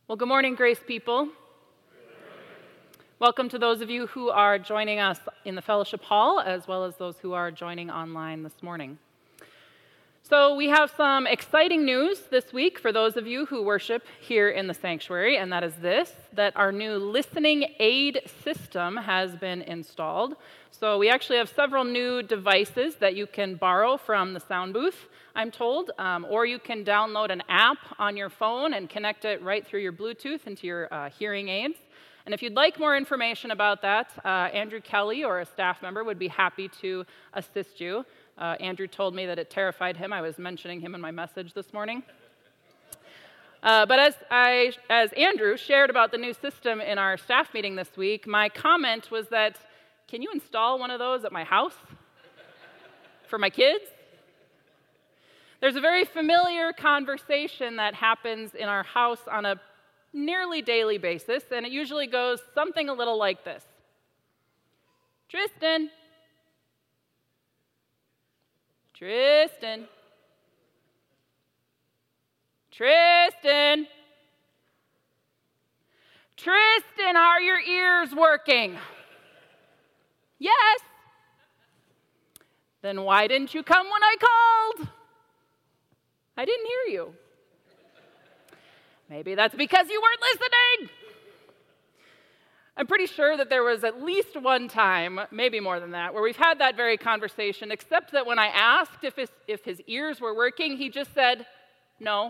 Well, good morning, Grace people. Welcome to those of you who are joining us in the fellowship hall, as well as those who are joining online this morning. So we have some exciting news this week for those of you who worship here in the sanctuary, and that is this, that our new listening aid system has been installed. So we actually have several new devices that you can borrow from the sound booth, I'm told, or you can download an app on your phone and connect it right through your Bluetooth into your hearing aids. And if you'd like more information about that, Andrew Kelly or a staff member would be happy to assist you. Andrew told me that it terrified him. I was mentioning him in my message this morning. But as Andrew shared about the new system in our staff meeting this week, my comment was that, can you install one of those at my house for my kids? There's a very familiar conversation that happens in our house on a nearly daily basis, and it usually goes something a little like this. Tristan. Tristan. Tristan. Tristan, are your ears working? Yes. Then why didn't you come when I called? I didn't hear you. Maybe that's because you weren't listening. I'm pretty sure that there was at least one time, maybe more than that, where we've had that very conversation, except that when I asked if his ears were working, he just said, no.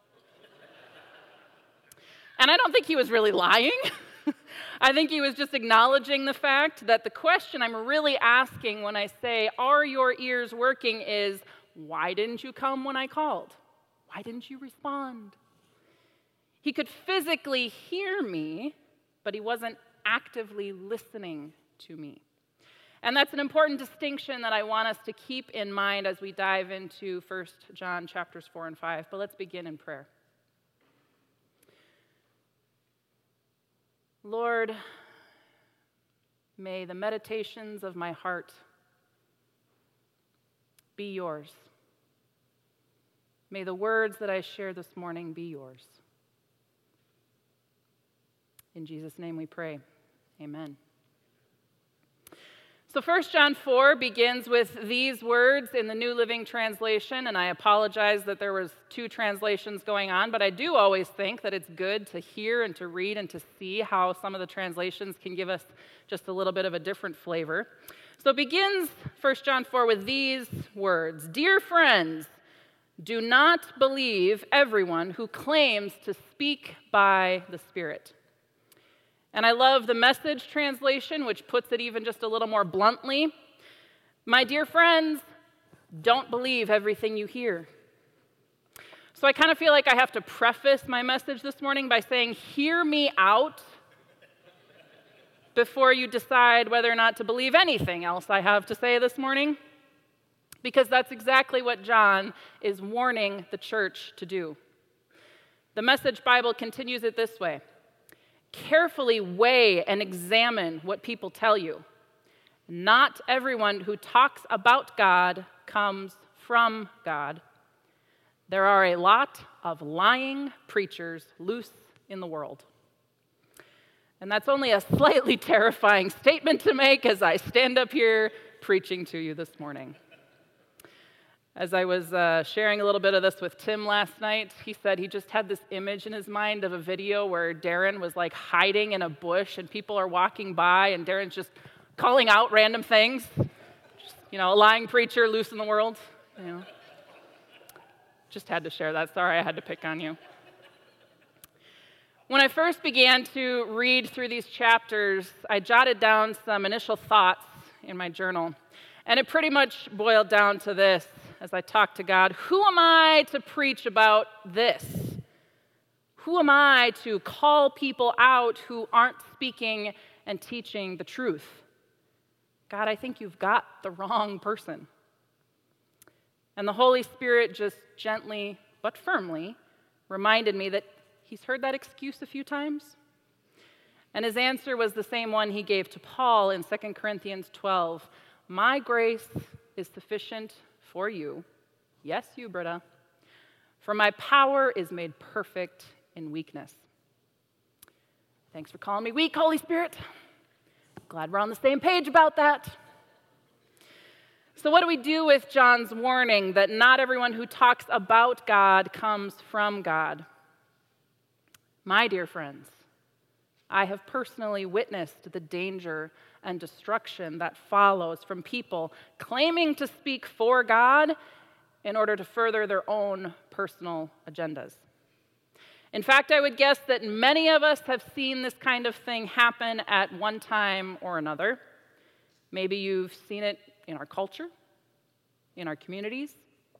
And I don't think he was really lying. I think he was just acknowledging the fact that the question I'm really asking when I say, are your ears working, is, why didn't you come when I called? Why didn't you respond? He could physically hear me, but he wasn't actively listening to me. And that's an important distinction that I want us to keep in mind as we dive into 1 John chapters 4 and 5. But let's begin in prayer. Lord, may the meditations of my heart be yours. May the words that I share this morning be yours. In Jesus' name we pray. Amen. So 1 John 4 begins with these words in the New Living Translation, and I apologize that there was two translations going on, but I do always think that it's good to hear and to read and to see how some of the translations can give us just a little bit of a different flavor. So it begins 1 John 4 with these words, "Dear friends, do not believe everyone who claims to speak by the Spirit." And I love the Message translation, which puts it even just a little more bluntly. My dear friends, don't believe everything you hear. So I kind of feel like I have to preface my message this morning by saying, hear me out before you decide whether or not to believe anything else I have to say this morning. Because that's exactly what John is warning the church to do. The Message Bible continues it this way. Carefully weigh and examine what people tell you. Not everyone who talks about God comes from God. There are a lot of lying preachers loose in the world. And that's only a slightly terrifying statement to make as I stand up here preaching to you this morning. As I was sharing a little bit of this with Tim last night, he said he just had this image in his mind of a video where Darren was like hiding in a bush and people are walking by and Darren's just calling out random things. Just, a lying preacher loose in the world. Just had to share that. Sorry, I had to pick on you. When I first began to read through these chapters, I jotted down some initial thoughts in my journal. And it pretty much boiled down to this as I talked to God. Who am I to preach about this? Who am I to call people out who aren't speaking and teaching the truth? God, I think you've got the wrong person. And the Holy Spirit just gently but firmly reminded me that he's heard that excuse a few times. And his answer was the same one he gave to Paul in 2 Corinthians 12. My grace is sufficient for you. Yes, you, Britta. For my power is made perfect in weakness. Thanks for calling me weak, Holy Spirit. Glad we're on the same page about that. So what do we do with John's warning that not everyone who talks about God comes from God? My dear friends, I have personally witnessed the danger and destruction that follows from people claiming to speak for God in order to further their own personal agendas. In fact, I would guess that many of us have seen this kind of thing happen at one time or another. Maybe you've seen it in our culture, in our communities,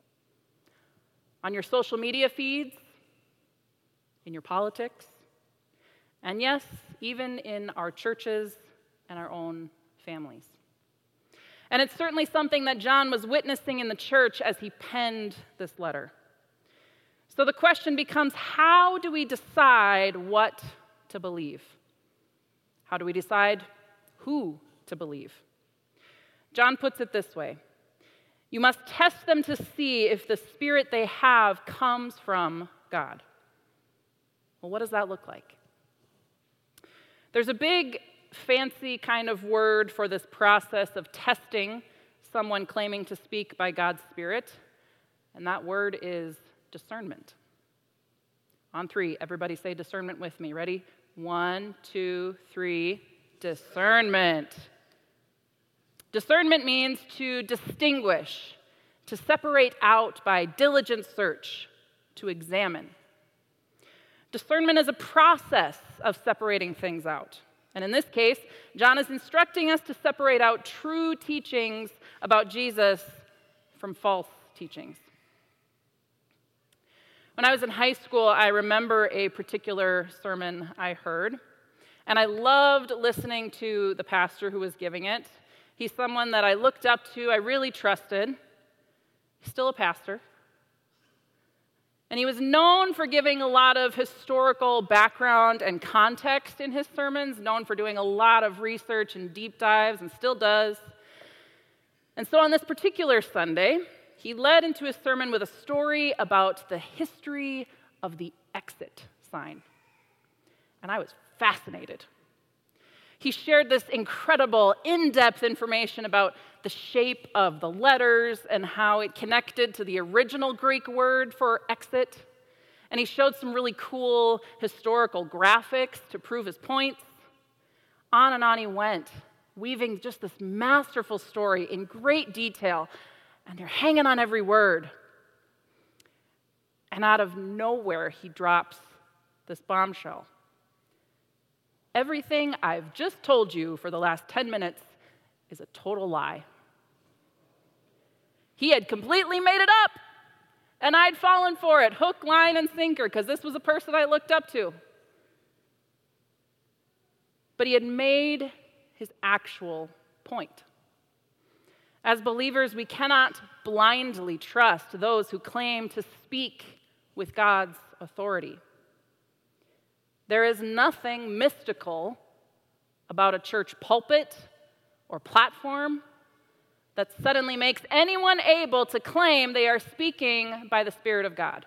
on your social media feeds, in your politics, and yes, even in our churches and our own families. And it's certainly something that John was witnessing in the church as he penned this letter. So the question becomes, how do we decide what to believe? How do we decide who to believe? John puts it this way: you must test them to see if the spirit they have comes from God. Well, what does that look like? There's a big, fancy kind of word for this process of testing someone claiming to speak by God's Spirit, and that word is discernment. On three, everybody say discernment with me. Ready? 1, 2, 3. Discernment. Discernment means to distinguish, to separate out by diligent search, to examine. Discernment is a process of separating things out. And in this case, John is instructing us to separate out true teachings about Jesus from false teachings. When I was in high school, I remember a particular sermon I heard, and I loved listening to the pastor who was giving it. He's someone that I looked up to, I really trusted. He's still a pastor. And he was known for giving a lot of historical background and context in his sermons, known for doing a lot of research and deep dives, and still does. And so on this particular Sunday, he led into his sermon with a story about the history of the exit sign. And I was fascinated. He shared this incredible, in-depth information about the shape of the letters and how it connected to the original Greek word for exit. And he showed some really cool historical graphics to prove his points. On and on he went, weaving just this masterful story in great detail. And you're hanging on every word. And out of nowhere, he drops this bombshell. Everything I've just told you for the last 10 minutes is a total lie. He had completely made it up, and I'd fallen for it, hook, line, and sinker, because this was a person I looked up to. But he had made his actual point. As believers, we cannot blindly trust those who claim to speak with God's authority. There is nothing mystical about a church pulpit or platform that suddenly makes anyone able to claim they are speaking by the Spirit of God.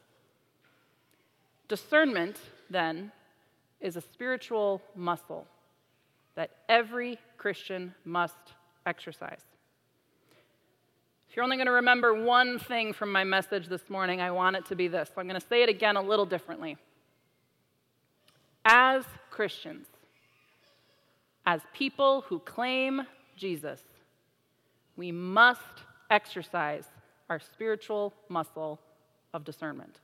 Discernment, then, is a spiritual muscle that every Christian must exercise. If you're only going to remember one thing from my message this morning, I want it to be this. I'm going to say it again a little differently. As Christians, as people who claim Jesus, we must exercise our spiritual muscle of discernment.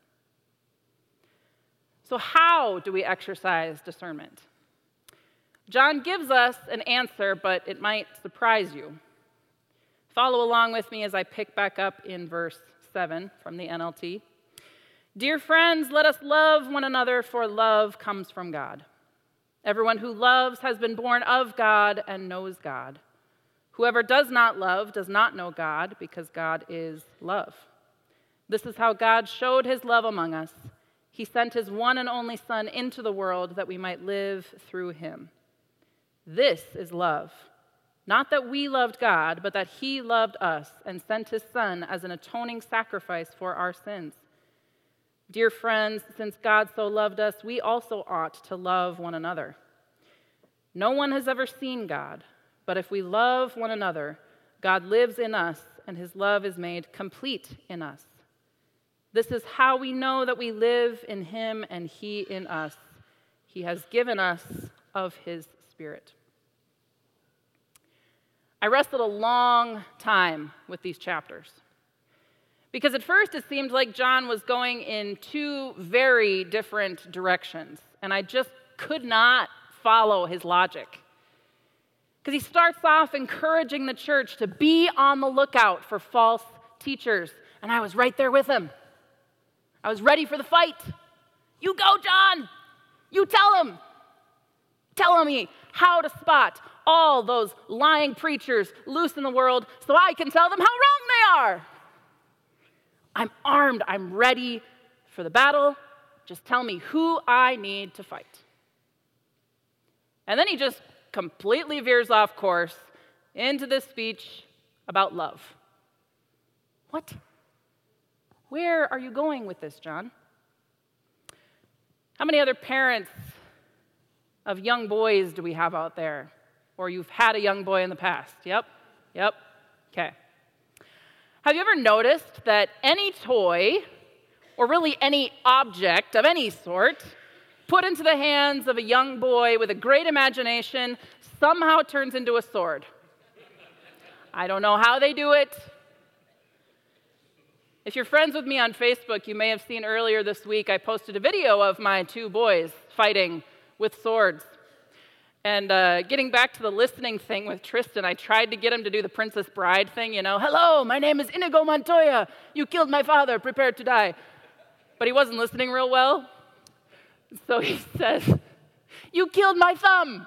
So how do we exercise discernment? John gives us an answer, but it might surprise you. Follow along with me as I pick back up in verse 7 from the NLT. Dear friends, let us love one another, for love comes from God. Everyone who loves has been born of God and knows God. Whoever does not love does not know God, because God is love. This is how God showed his love among us. He sent his one and only Son into the world that we might live through him. This is love. Not that we loved God, but that he loved us and sent his Son as an atoning sacrifice for our sins. Dear friends, since God so loved us, we also ought to love one another. No one has ever seen God, but if we love one another, God lives in us, and his love is made complete in us. This is how we know that we live in him and he in us. He has given us of his Spirit. I wrestled a long time with these chapters. Because at first it seemed like John was going in two very different directions, and I just could not follow his logic. Because he starts off encouraging the church to be on the lookout for false teachers, and I was right there with him. I was ready for the fight. You go, John. You tell him. Tell me how to spot all those lying preachers loose in the world so I can tell them how wrong they are. I'm armed. I'm ready for the battle. Just tell me who I need to fight. And then he just completely veers off course into this speech about love. What? Where are you going with this, John? How many other parents of young boys do we have out there? Or you've had a young boy in the past? Yep. Okay. Have you ever noticed that any toy, or really any object of any sort, put into the hands of a young boy with a great imagination somehow turns into a sword? I don't know how they do it. If you're friends with me on Facebook, you may have seen earlier this week I posted a video of my two boys fighting with swords. And getting back to the listening thing with Tristan, I tried to get him to do the Princess Bride thing, Hello, my name is Inigo Montoya. You killed my father, prepare to die. But he wasn't listening real well. So he says, you killed my thumb.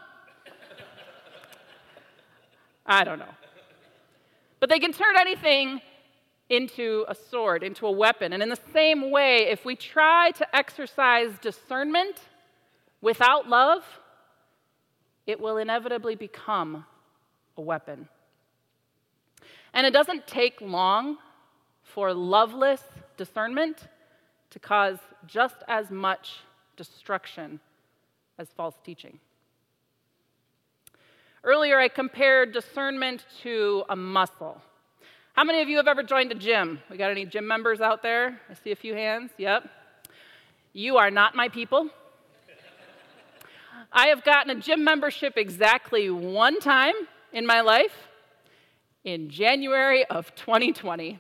I don't know. But they can turn anything into a sword, into a weapon. And in the same way, if we try to exercise discernment without love, it will inevitably become a weapon. And it doesn't take long for loveless discernment to cause just as much destruction as false teaching. Earlier, I compared discernment to a muscle. How many of you have ever joined a gym? We got any gym members out there? I see a few hands. Yep. You are not my people. I have gotten a gym membership exactly one time in my life, in January of 2020.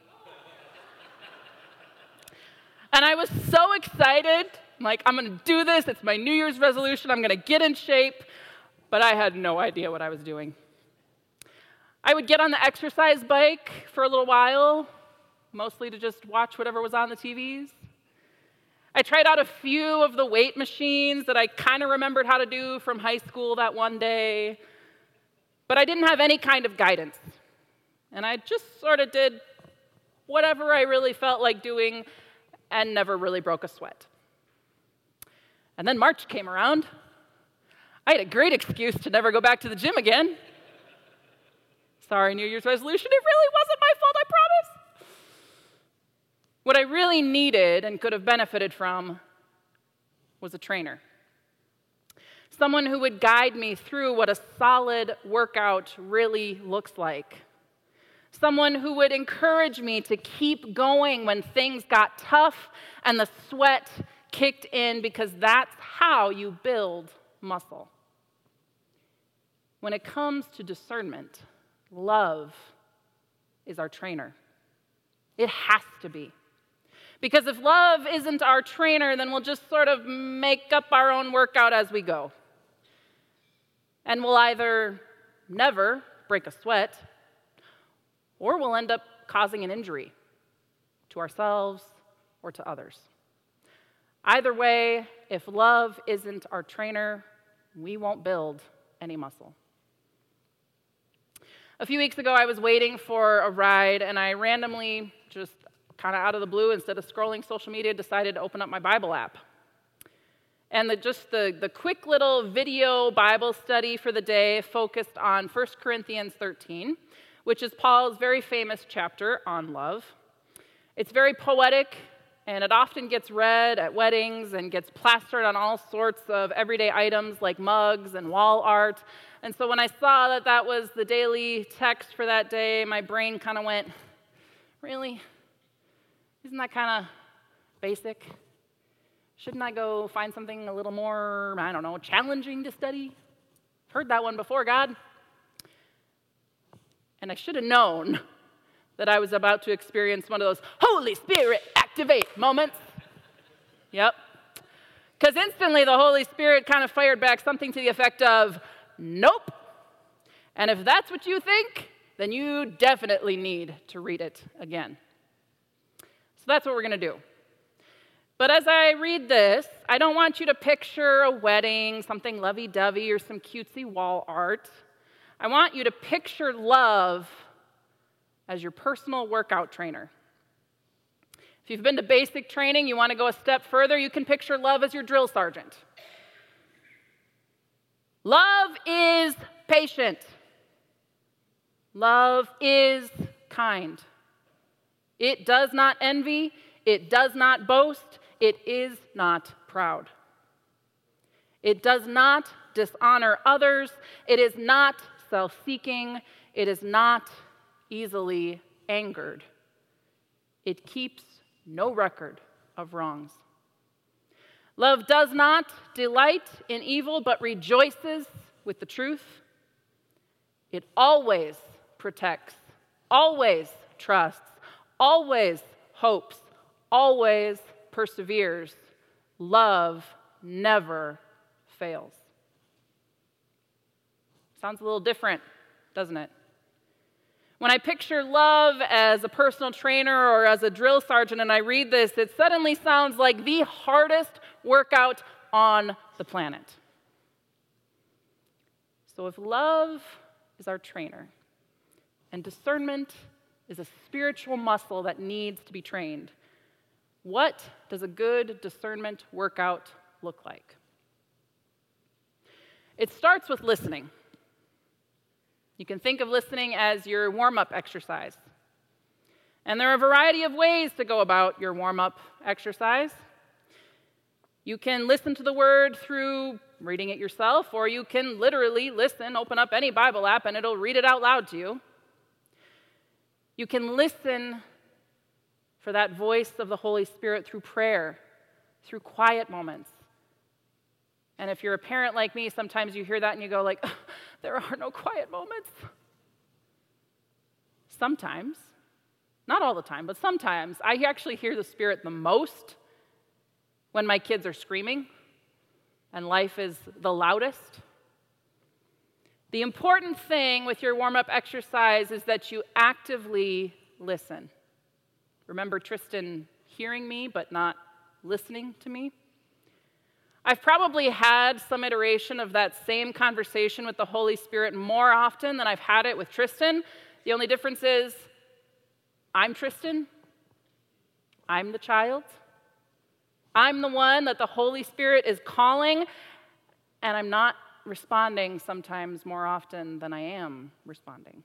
And I was so excited, I'm going to do this, it's my New Year's resolution, I'm going to get in shape, but I had no idea what I was doing. I would get on the exercise bike for a little while, mostly to just watch whatever was on the TVs. I tried out a few of the weight machines that I kind of remembered how to do from high school that one day, but I didn't have any kind of guidance. And I just sort of did whatever I really felt like doing and never really broke a sweat. And then March came around. I had a great excuse to never go back to the gym again. Sorry, New Year's resolution, it really wasn't my fault, I promise. What I really needed and could have benefited from was a trainer. Someone who would guide me through what a solid workout really looks like. Someone who would encourage me to keep going when things got tough and the sweat kicked in, because that's how you build muscle. When it comes to discernment, love is our trainer. It has to be. Because if love isn't our trainer, then we'll just sort of make up our own workout as we go. And we'll either never break a sweat, or we'll end up causing an injury to ourselves or to others. Either way, if love isn't our trainer, we won't build any muscle. A few weeks ago, I was waiting for a ride, and I randomly, just kind of out of the blue, instead of scrolling social media, decided to open up my Bible app. And the quick little video Bible study for the day focused on 1 Corinthians 13, which is Paul's very famous chapter on love. It's very poetic and it often gets read at weddings and gets plastered on all sorts of everyday items like mugs and wall art. And so when I saw that that was the daily text for that day, my brain kind of went, really? Isn't that kind of basic? Shouldn't I go find something a little more, I don't know, challenging to study? Heard that one before, God. And I should have known that I was about to experience one of those Holy Spirit activate moments. Yep. Because instantly the Holy Spirit kind of fired back something to the effect of, nope. And if that's what you think, then you definitely need to read it again. So that's what we're going to do. But as I read this, I don't want you to picture a wedding, something lovey-dovey, or some cutesy wall art. I want you to picture love as your personal workout trainer. If you've been to basic training, you want to go a step further, you can picture love as your drill sergeant. Love is patient. Love is kind. It does not envy. It does not boast. It is not proud. It does not dishonor others. It is not self-seeking. It is not easily angered. It keeps no record of wrongs. Love does not delight in evil, but rejoices with the truth. It always protects, always trusts, always hopes, always perseveres. Love never fails. Sounds a little different, doesn't it? When I picture love as a personal trainer or as a drill sergeant and I read this, it suddenly sounds like the hardest workout on the planet. So if love is our trainer and discernment is a spiritual muscle that needs to be trained, what does a good discernment workout look like? It starts with listening. You can think of listening as your warm-up exercise. And there are a variety of ways to go about your warm-up exercise. You can listen to the word through reading it yourself, or you can literally listen, open up any Bible app, and it'll read it out loud to you. You can listen for that voice of the Holy Spirit through prayer, through quiet moments. And if you're a parent like me, sometimes you hear that and you go like, there are no quiet moments. Sometimes, not all the time, but sometimes, I actually hear the Spirit the most when my kids are screaming and life is the loudest. The important thing with your warm-up exercise is that you actively listen. Remember Tristan hearing me but not listening to me? I've probably had some iteration of that same conversation with the Holy Spirit more often than I've had it with Tristan. The only difference is I'm Tristan. I'm the child. I'm the one that the Holy Spirit is calling, and I'm not responding sometimes more often than I am responding.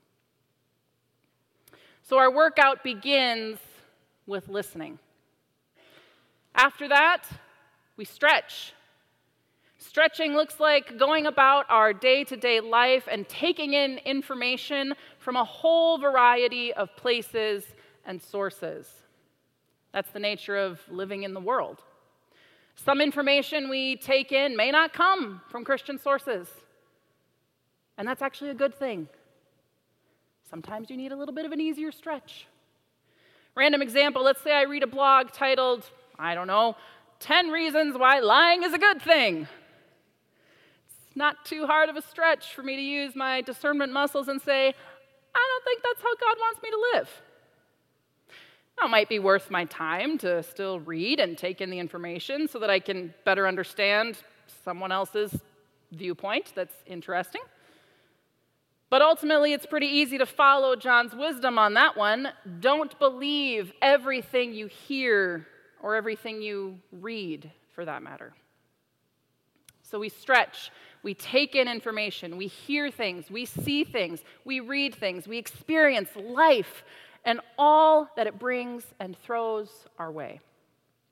So our workout begins with listening. After that, we stretch. Stretching looks like going about our day-to-day life and taking in information from a whole variety of places and sources. That's the nature of living in the world. Some information we take in may not come from Christian sources, and that's actually a good thing. Sometimes you need a little bit of an easier stretch. Random example, let's say I read a blog titled, 10 Reasons Why Lying is a Good Thing. It's not too hard of a stretch for me to use my discernment muscles and say, I don't think that's how God wants me to live. Now, it might be worth my time to still read and take in the information so that I can better understand someone else's viewpoint that's interesting. But ultimately, it's pretty easy to follow John's wisdom on that one. Don't believe everything you hear or everything you read, for that matter. So we stretch, we take in information, we hear things, we see things, we read things, we experience life and all that it brings and throws our way.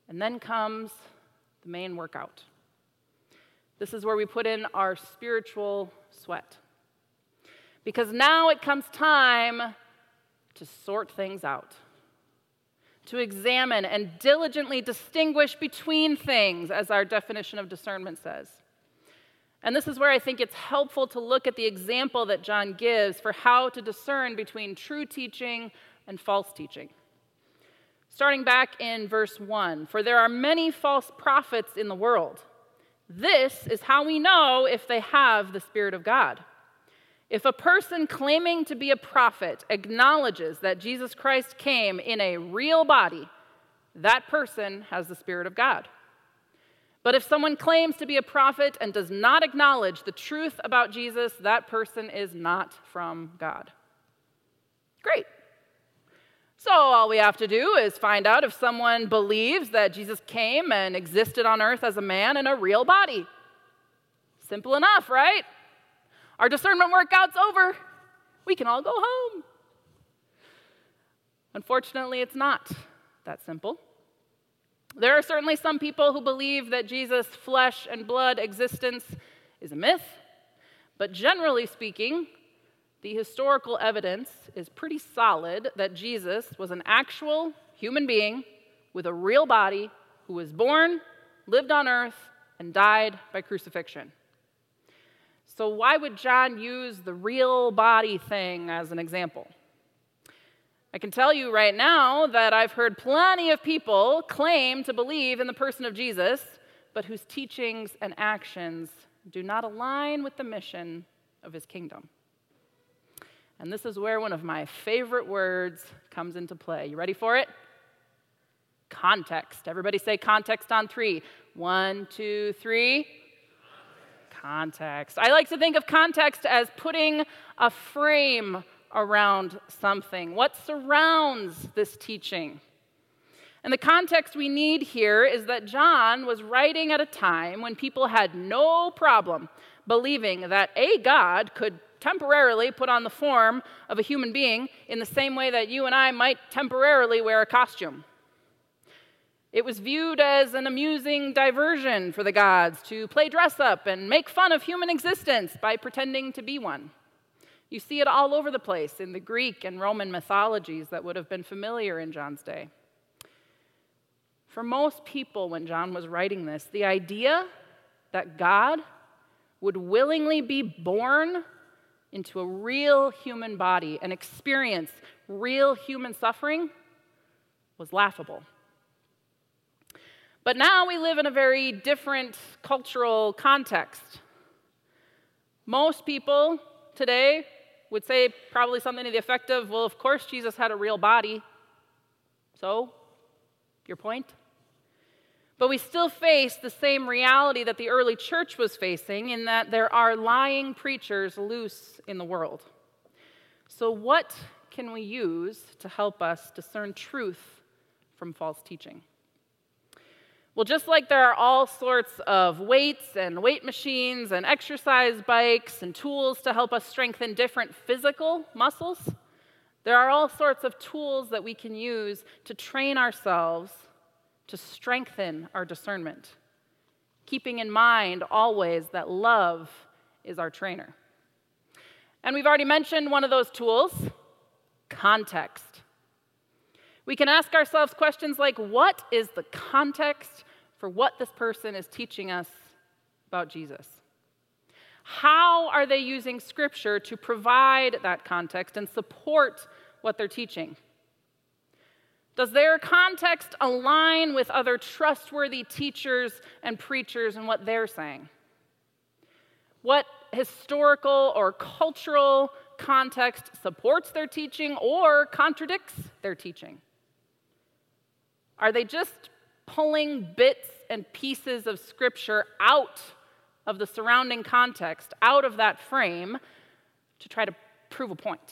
And then comes the main workout. This is where we put in our spiritual sweat. Because now it comes time to sort things out, to examine and diligently distinguish between things, as our definition of discernment says. And this is where I think it's helpful to look at the example that John gives for how to discern between true teaching and false teaching. Starting back in verse 1, "For there are many false prophets in the world. This is how we know if they have the Spirit of God. If a person claiming to be a prophet acknowledges that Jesus Christ came in a real body, that person has the Spirit of God. But if someone claims to be a prophet and does not acknowledge the truth about Jesus, that person is not from God." Great. So all we have to do is find out if someone believes that Jesus came and existed on earth as a man in a real body. Simple enough, right? Our discernment workout's over. We can all go home. Unfortunately, it's not that simple. There are certainly some people who believe that Jesus' flesh and blood existence is a myth, but generally speaking, the historical evidence is pretty solid that Jesus was an actual human being with a real body who was born, lived on earth, and died by crucifixion. So why would John use the real body thing as an example? I can tell you right now that I've heard plenty of people claim to believe in the person of Jesus, but whose teachings and actions do not align with the mission of his kingdom. And this is where one of my favorite words comes into play. You ready for it? Context. Everybody say context on 3. 1, 2, 3. Context. I like to think of context as putting a frame around something. What surrounds this teaching? And the context we need here is that John was writing at a time when people had no problem believing that a God could temporarily put on the form of a human being in the same way that you and I might temporarily wear a costume. It was viewed as an amusing diversion for the gods to play dress up and make fun of human existence by pretending to be one. You see it all over the place in the Greek and Roman mythologies that would have been familiar in John's day. For most people, when John was writing this, the idea that God would willingly be born into a real human body and experience real human suffering was laughable. But now we live in a very different cultural context. Most people today would say probably something to the effect of, well, of course Jesus had a real body. So, your point? But we still face the same reality that the early church was facing, in that there are lying preachers loose in the world. So what can we use to help us discern truth from false teaching? Well, just like there are all sorts of weights and weight machines and exercise bikes and tools to help us strengthen different physical muscles, there are all sorts of tools that we can use to train ourselves to strengthen our discernment, keeping in mind always that love is our trainer. And we've already mentioned one of those tools, context. We can ask ourselves questions like, what is the context for what this person is teaching us about Jesus? How are they using Scripture to provide that context and support what they're teaching? Does their context align with other trustworthy teachers and preachers and what they're saying? What historical or cultural context supports their teaching or contradicts their teaching? Are they just pulling bits and pieces of Scripture out of the surrounding context, out of that frame, to try to prove a point?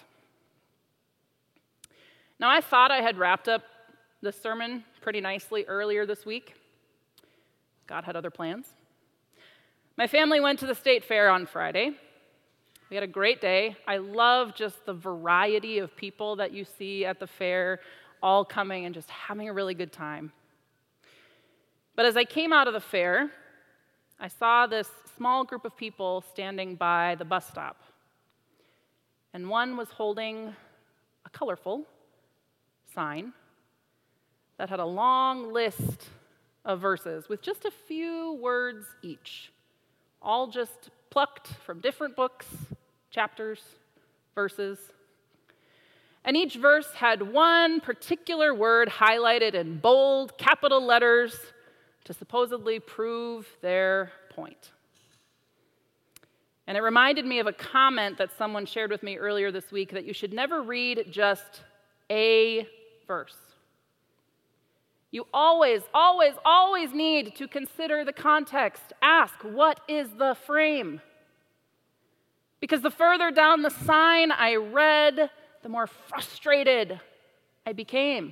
Now, I thought I had wrapped up this sermon pretty nicely earlier this week. God had other plans. My family went to the state fair on Friday. We had a great day. I love just the variety of people that you see at the fair, all coming and just having a really good time. But as I came out of the fair, I saw this small group of people standing by the bus stop. And one was holding a colorful sign that had a long list of verses with just a few words each, all just plucked from different books, chapters, verses. And each verse had one particular word highlighted in bold, capital letters to supposedly prove their point. And it reminded me of a comment that someone shared with me earlier this week, that you should never read just a verse. You always, always, always need to consider the context. Ask, what is the frame? Because the further down the sign I read, the more frustrated I became.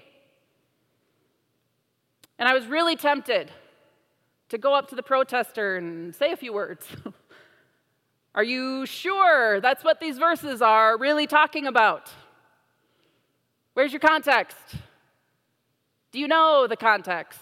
And I was really tempted to go up to the protester and say a few words. Are you sure that's what these verses are really talking about? Where's your context? Do you know the context?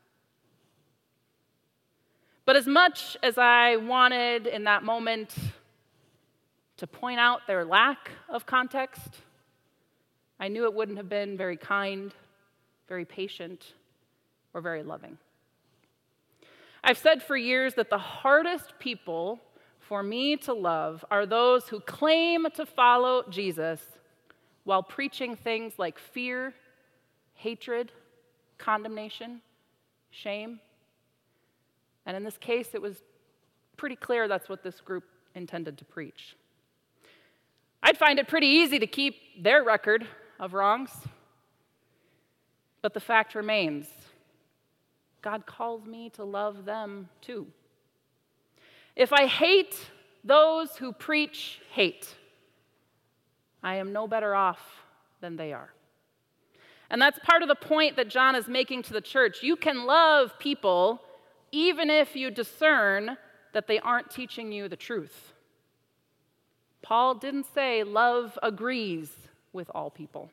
But as much as I wanted in that moment to point out their lack of context, I knew it wouldn't have been very kind, very patient, or very loving. I've said for years that the hardest people for me to love are those who claim to follow Jesus while preaching things like fear, hatred, condemnation, shame. And in this case, it was pretty clear that's what this group intended to preach. I'd find it pretty easy to keep their record of wrongs. But the fact remains, God calls me to love them too. If I hate those who preach hate, I am no better off than they are. And that's part of the point that John is making to the church. You can love people even if you discern that they aren't teaching you the truth. Paul didn't say love agrees with all people.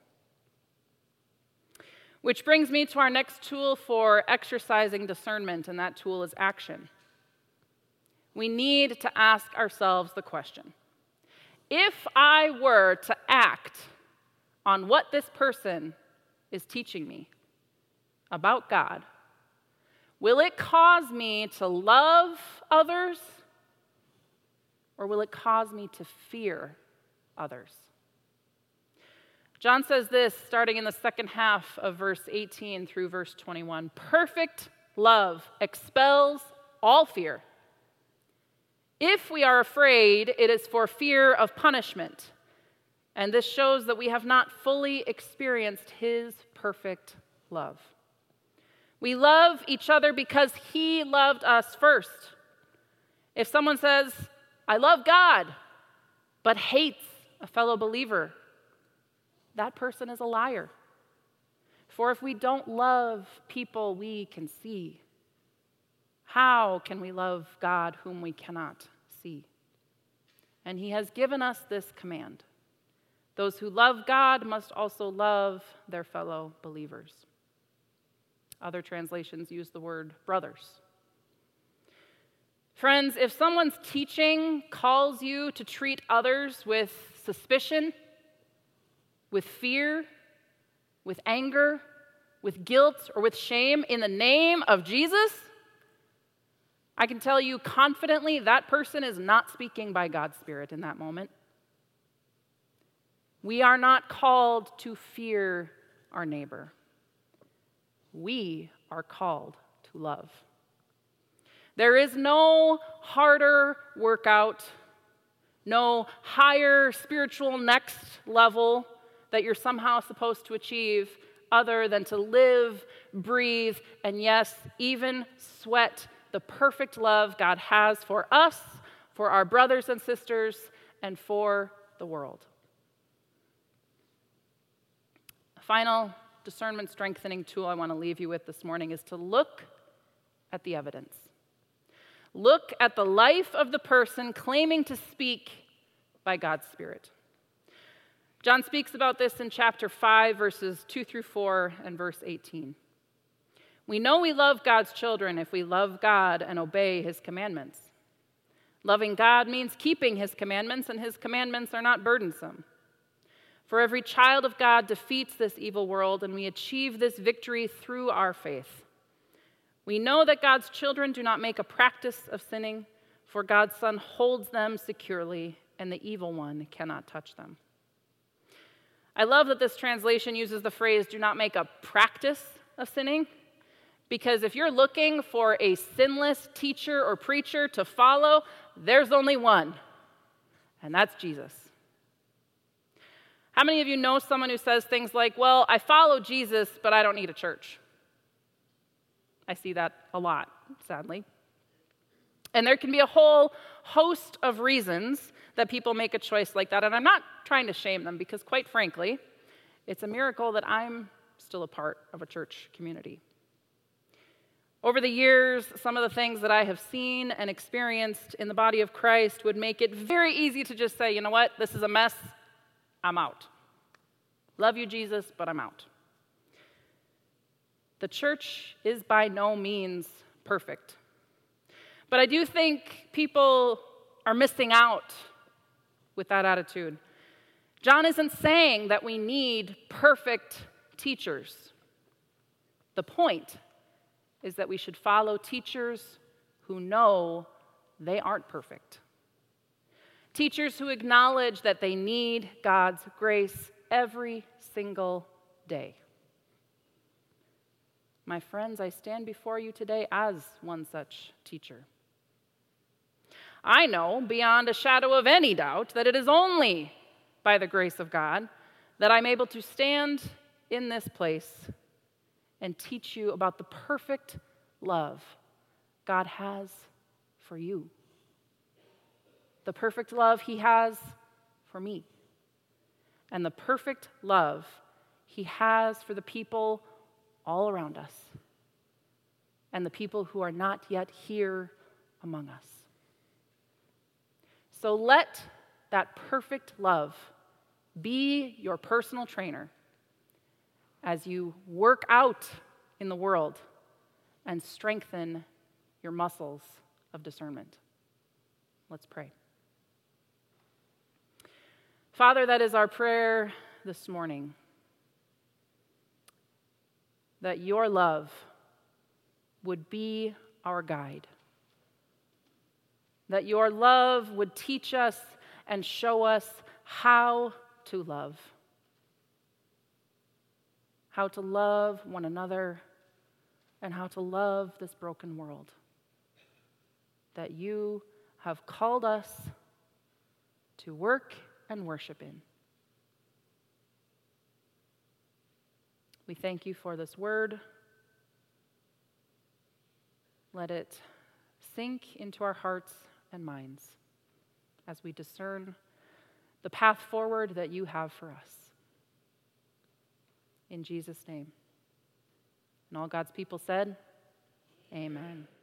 Which brings me to our next tool for exercising discernment, and that tool is action. We need to ask ourselves the question: if I were to act on what this person is teaching me about God, will it cause me to love others, or will it cause me to fear others? John says this, starting in the second half of verse 18 through verse 21. Perfect love expels all fear. If we are afraid, it is for fear of punishment. And this shows that we have not fully experienced his perfect love. We love each other because he loved us first. If someone says, I love God, but hates a fellow believer, that person is a liar. For if we don't love people we can see, how can we love God whom we cannot see? And he has given us this command: those who love God must also love their fellow believers. Other translations use the word brothers. Friends, if someone's teaching calls you to treat others with suspicion, with fear, with anger, with guilt, or with shame in the name of Jesus, I can tell you confidently that person is not speaking by God's Spirit in that moment. We are not called to fear our neighbor. We are called to love. There is no harder workout, no higher spiritual next level that you're somehow supposed to achieve other than to live, breathe, and yes, even sweat the perfect love God has for us, for our brothers and sisters, and for the world. A final discernment strengthening tool I want to leave you with this morning is to look at the evidence. Look at the life of the person claiming to speak by God's Spirit. John speaks about this in chapter 5, verses 2 through 4, and verse 18. We know we love God's children if we love God and obey his commandments. Loving God means keeping his commandments, and his commandments are not burdensome. For every child of God defeats this evil world, and we achieve this victory through our faith. We know that God's children do not make a practice of sinning, for God's Son holds them securely, and the evil one cannot touch them. I love that this translation uses the phrase, do not make a practice of sinning, because if you're looking for a sinless teacher or preacher to follow, there's only one, and that's Jesus. How many of you know someone who says things like, well, I follow Jesus, but I don't need a church? I see that a lot, sadly. And there can be a whole host of reasons that people make a choice like that, and I'm not trying to shame them, because quite frankly, it's a miracle that I'm still a part of a church community. Over the years, some of the things that I have seen and experienced in the body of Christ would make it very easy to just say, you know what, this is a mess, I'm out. Love you, Jesus, but I'm out. The church is by no means perfect. But I do think people are missing out with that attitude. John isn't saying that we need perfect teachers. The point is that we should follow teachers who know they aren't perfect. Teachers who acknowledge that they need God's grace every single day. My friends, I stand before you today as one such teacher. I know beyond a shadow of any doubt that it is only by the grace of God that I'm able to stand in this place and teach you about the perfect love God has for you. The perfect love he has for me. And the perfect love he has for the people all around us and the people who are not yet here among us. So let that perfect love be your personal trainer as you work out in the world and strengthen your muscles of discernment. Let's pray. Father, that is our prayer this morning, that your love would be our guide, that your love would teach us and show us how to love one another, and how to love this broken world that you have called us to work and worship in. We thank you for this word. Let it sink into our hearts and minds as we discern the path forward that you have for us. In Jesus' name. And all God's people said, amen.